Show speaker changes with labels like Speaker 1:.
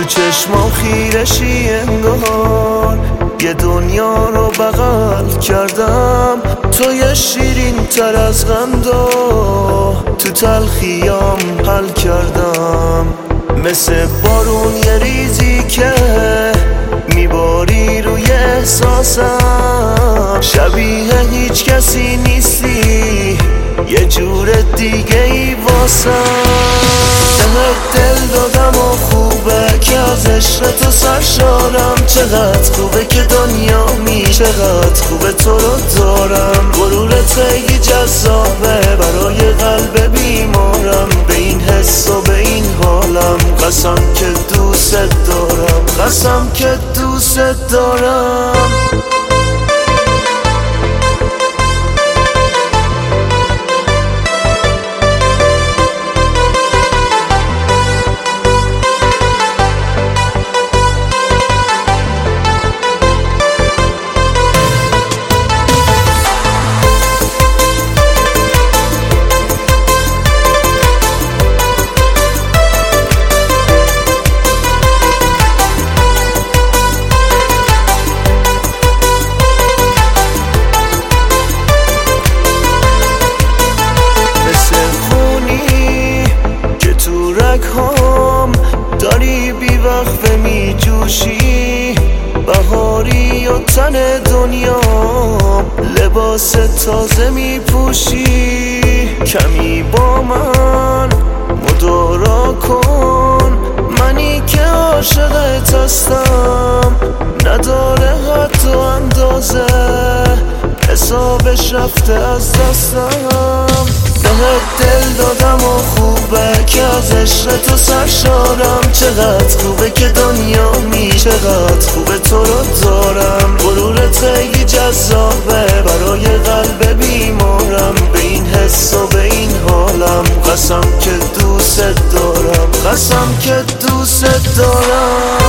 Speaker 1: چشما خیرشی انگار یه دنیا رو بغل کردم، توی شیرین تر از غمدا تو تلخیام حل کردم. مثل بارون یه ریزی که میباری روی احساسم، شبیه هیچ کسی نیستی یه جور دیگه ای واسم. دل دادم و خوبه که از عشق تو سرشارم، چقدر خوبه که دنیا چقدر خوبه تو رو دارم. غرورت خیلی جذابه برای قلب بیمارم، به این حس و به این حالم قسم که دوست دارم، قسم که دوست دارم. داری بی وقفه می جوشی، بهاری و تن دنیا لباس تازه می پوشی. کمی با من مدارا کن، منی که عاشقت هستم، نداره حد و اندازه، حسابش رفته از دستم. دل دادم و خوبه که از عشق تو سرشارم، چقدر خوبه که دنیا چقدر خوبه تو رو دارم. غرورت خیلی جذابه برای قلب بیمارم، به این حس و به این حالم قسم که دوست دارم، قسم که دوست دارم.